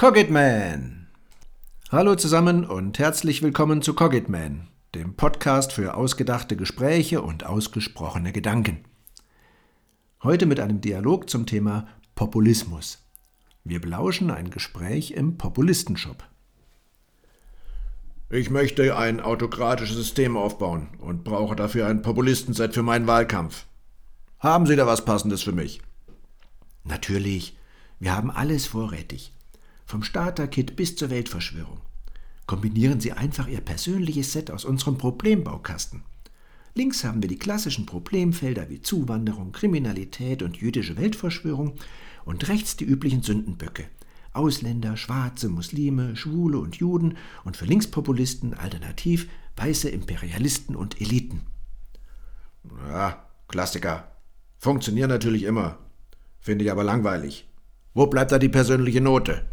Cogitman! Hallo zusammen und herzlich willkommen zu Cogitman, dem Podcast für ausgedachte Gespräche und ausgesprochene Gedanken. Heute mit einem Dialog zum Thema Populismus. Wir belauschen ein Gespräch im Populistenshop. Ich möchte ein autokratisches System aufbauen und brauche dafür ein Populistenset für meinen Wahlkampf. Haben Sie da was Passendes für mich? Natürlich, wir haben alles vorrätig. Vom Starter-Kit bis zur Weltverschwörung. Kombinieren Sie einfach Ihr persönliches Set aus unserem Problembaukasten. Links haben wir die klassischen Problemfelder wie Zuwanderung, Kriminalität und jüdische Weltverschwörung und rechts die üblichen Sündenböcke. Ausländer, Schwarze, Muslime, Schwule und Juden und für Linkspopulisten alternativ weiße Imperialisten und Eliten. Ja, Klassiker. Funktionieren natürlich immer. Finde ich aber langweilig. Wo bleibt da die persönliche Note?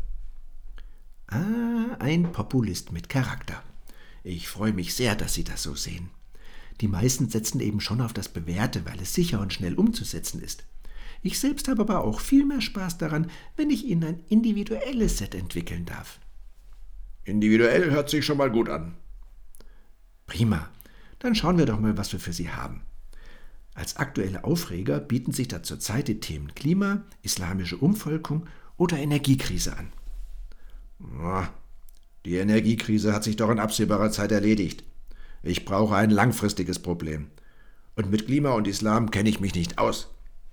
Ein Populist mit Charakter. Ich freue mich sehr, dass Sie das so sehen. Die meisten setzen eben schon auf das Bewährte, weil es sicher und schnell umzusetzen ist. Ich selbst habe aber auch viel mehr Spaß daran, wenn ich Ihnen ein individuelles Set entwickeln darf. Individuell hört sich schon mal gut an. Prima. Dann schauen wir doch mal, was wir für Sie haben. Als aktuelle Aufreger bieten sich da zurzeit die Themen Klima, islamische Umvolkung oder Energiekrise an. Die Energiekrise hat sich doch in absehbarer Zeit erledigt. Ich brauche ein langfristiges Problem. Und mit Klima und Islam kenne ich mich nicht aus.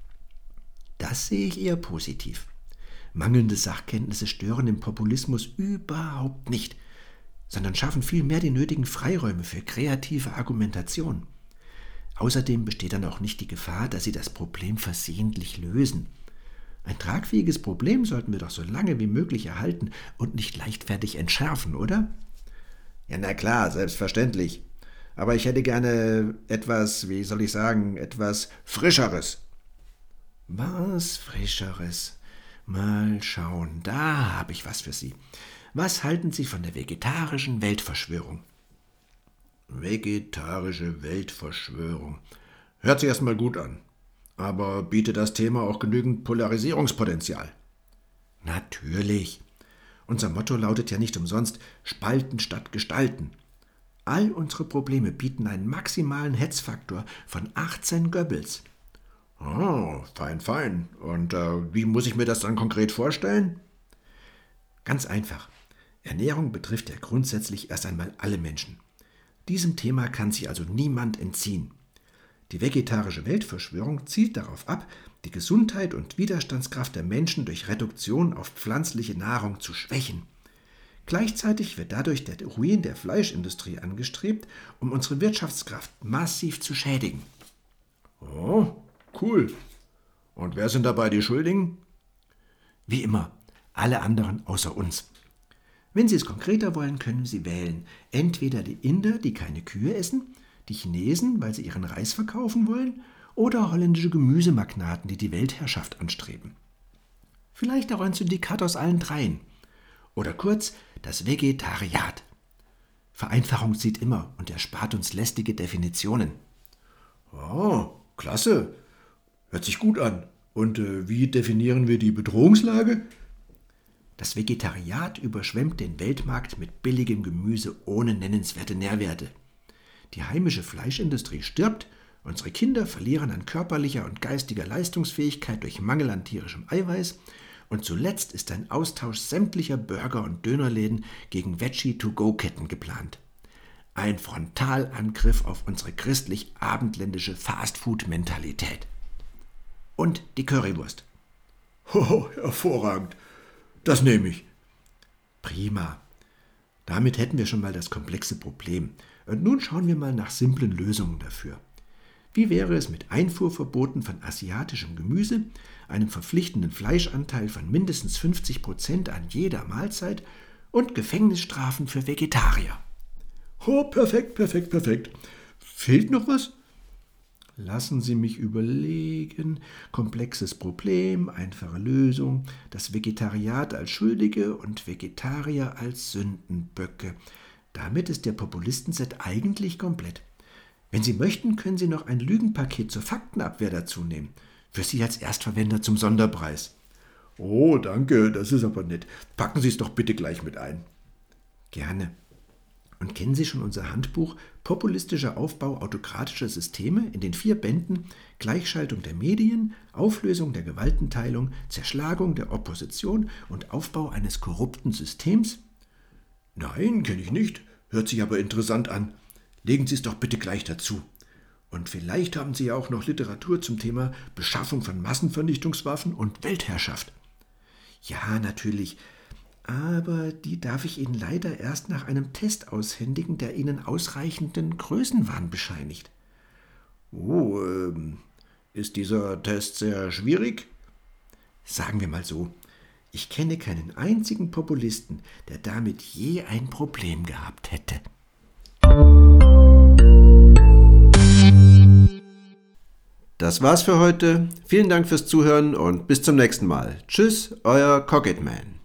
Das sehe ich eher positiv. Mangelnde Sachkenntnisse stören im Populismus überhaupt nicht, sondern schaffen vielmehr die nötigen Freiräume für kreative Argumentation. Außerdem besteht dann auch nicht die Gefahr, dass Sie das Problem versehentlich lösen. Ein tragfähiges Problem sollten wir doch so lange wie möglich erhalten und nicht leichtfertig entschärfen, oder? Ja, na klar, selbstverständlich. Aber ich hätte gerne etwas Frischeres. Was Frischeres? Mal schauen, da habe ich was für Sie. Was halten Sie von der vegetarischen Weltverschwörung? Vegetarische Weltverschwörung. Hört sich erstmal gut an. Aber bietet das Thema auch genügend Polarisierungspotenzial? Natürlich. Unser Motto lautet ja nicht umsonst Spalten statt Gestalten. All unsere Probleme bieten einen maximalen Hetzfaktor von 18 Goebbels. Oh, fein. Und wie muss ich mir das dann konkret vorstellen? Ganz einfach. Ernährung betrifft ja grundsätzlich erst einmal alle Menschen. Diesem Thema kann sich also niemand entziehen. Die vegetarische Weltverschwörung zielt darauf ab, die Gesundheit und Widerstandskraft der Menschen durch Reduktion auf pflanzliche Nahrung zu schwächen. Gleichzeitig wird dadurch der Ruin der Fleischindustrie angestrebt, um unsere Wirtschaftskraft massiv zu schädigen. Oh, cool. Und wer sind dabei die Schuldigen? Wie immer, alle anderen außer uns. Wenn Sie es konkreter wollen, können Sie wählen. Entweder die Inder, die keine Kühe essen, die Chinesen, weil sie ihren Reis verkaufen wollen, oder holländische Gemüsemagnaten, die die Weltherrschaft anstreben. Vielleicht auch ein Syndikat aus allen dreien. Oder kurz das Vegetariat. Vereinfachung zieht immer und erspart uns lästige Definitionen. Oh, klasse. Hört sich gut an. Und wie definieren wir die Bedrohungslage? Das Vegetariat überschwemmt den Weltmarkt mit billigem Gemüse ohne nennenswerte Nährwerte. Die heimische Fleischindustrie stirbt, unsere Kinder verlieren an körperlicher und geistiger Leistungsfähigkeit durch Mangel an tierischem Eiweiß und zuletzt ist ein Austausch sämtlicher Burger- und Dönerläden gegen Veggie-to-go-Ketten geplant. Ein Frontalangriff auf unsere christlich-abendländische Fastfood-Mentalität. Und die Currywurst. Oh, hervorragend. Das nehme ich. Prima. Damit hätten wir schon mal das komplexe Problem. Und nun schauen wir mal nach simplen Lösungen dafür. Wie wäre es mit Einfuhrverboten von asiatischem Gemüse, einem verpflichtenden Fleischanteil von mindestens 50% an jeder Mahlzeit und Gefängnisstrafen für Vegetarier? Oh, perfekt. Fehlt noch was? Lassen Sie mich überlegen. Komplexes Problem, einfache Lösung, das Vegetariat als Schuldige und Vegetarier als Sündenböcke. Damit ist der Populistenset eigentlich komplett. Wenn Sie möchten, können Sie noch ein Lügenpaket zur Faktenabwehr dazu nehmen. Für Sie als Erstverwender zum Sonderpreis. Oh, danke, das ist aber nett. Packen Sie es doch bitte gleich mit ein. Gerne. Und kennen Sie schon unser Handbuch Populistischer Aufbau autokratischer Systeme in den 4 Bänden Gleichschaltung der Medien, Auflösung der Gewaltenteilung, Zerschlagung der Opposition und Aufbau eines korrupten Systems? Nein, kenne ich nicht. Hört sich aber interessant an. Legen Sie es doch bitte gleich dazu. Und vielleicht haben Sie ja auch noch Literatur zum Thema Beschaffung von Massenvernichtungswaffen und Weltherrschaft. Ja, natürlich. Aber die darf ich Ihnen leider erst nach einem Test aushändigen, der Ihnen ausreichenden Größenwahn bescheinigt. Oh, ist dieser Test sehr schwierig? Sagen wir mal so, ich kenne keinen einzigen Populisten, der damit je ein Problem gehabt hätte. Das war's für heute. Vielen Dank fürs Zuhören und bis zum nächsten Mal. Tschüss, euer Cocketman.